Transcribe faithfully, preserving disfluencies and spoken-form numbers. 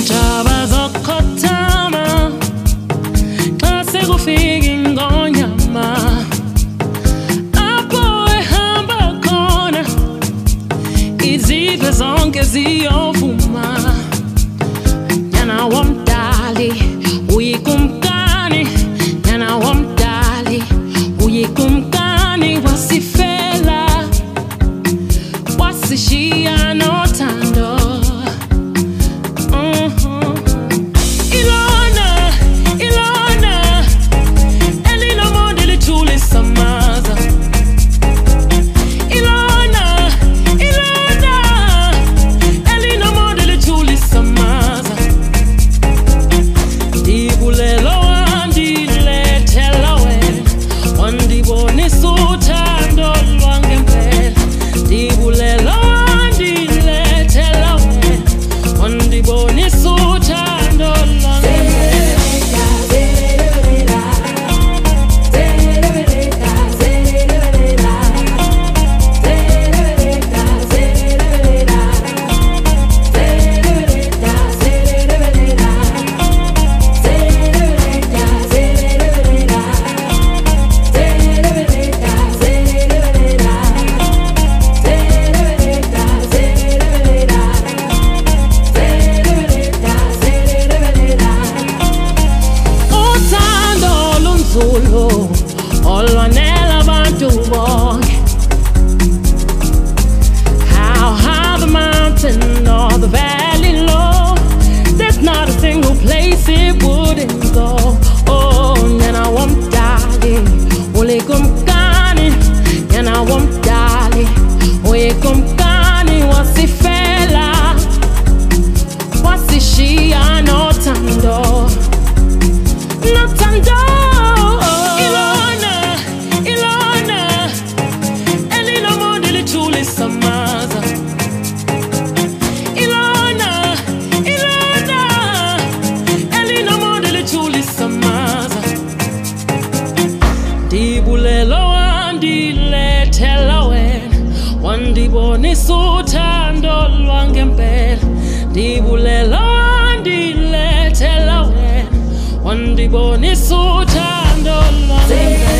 Intaba zokhothama xa sekufika ingonyama, apho ehamba khona izizwe zonke ziyovuma. Nyana womdali uyikumkani, nyana womdali uyikumkani, wasifela wasishiya nothando. How high the mountain or the valley low, there's not a single place it wouldn't go. Oh, nyana womdali ulikumkani, nyana womdali uyikumkani, wasifela wasishiya nothando, nothando. Ndibulelo andilethela wena, wandibonisa uthando lwangempela. Ndibulelo andilethela wena, wandibonisa uthando lwangempela.